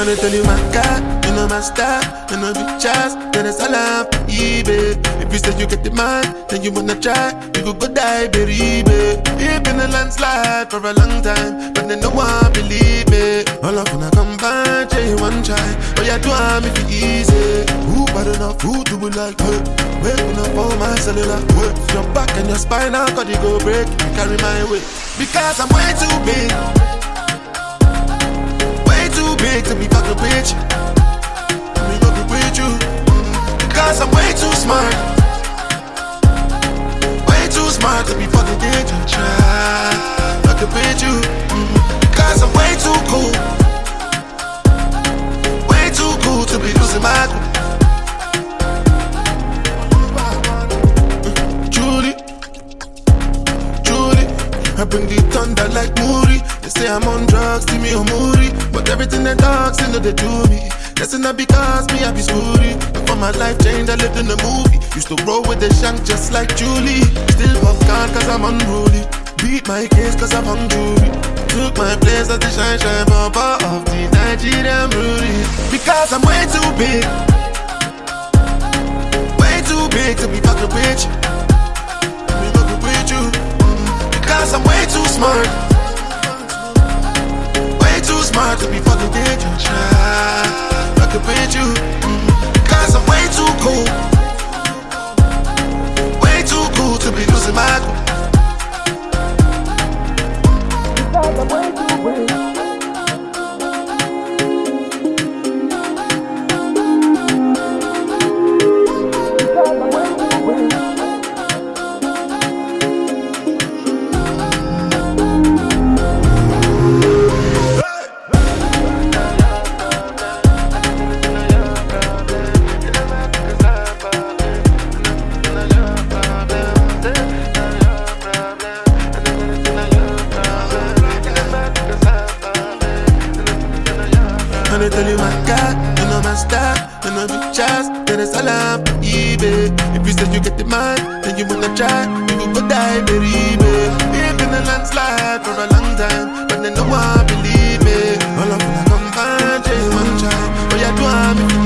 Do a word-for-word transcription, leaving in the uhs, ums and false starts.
And I tell you my God, you know my style, you know the chance, then it's all up, baby. If you say you get the man, then you wanna try, you could go die, baby. It's been a landslide for a long time, but then no one believe me. All of when I come back, you one try, but you do I'm if it's easy. Who bad enough, who do we like her? Waking up on my cellular, work your back and your spine, I got you go break, you carry my weight. Because I'm way too big. Too big to be fucking with you. Me fucking with you. Because I'm way too smart. Way too smart to be fucking with you. Try fucking with you. Because I'm way too cool. Way too cool to be losing my cool. Judy, Judy, I bring the thunder like Moody. They say I'm on drugs, see me on Moody. But everything the dogs, they know they do me. That's not because me I be spooty. Before my life changed, I lived in a movie. Used to roll with the shank just like Julie. Still popcorn cause I'm unruly. Beat my case cause I'm hungry. Took my place as the shine shine bumper of the Nigerian Rudy. Because I'm way too big. Way too big to be fucking with you. Be fucking with you. Because I'm way too smart. Too smart to be fucking with you. Try fucking with you. Because I'm way too cool. Way too cool to be losing my cool. Because I'm way too cool. And I tell you my God, you know my style, you know the chance, then it's all up, baby. If you say you get the man, then you wanna try, you could go die, baby. It's been a landslide for a long time, but then no one believe me. All of when I come back, you wanna try, but you do I'm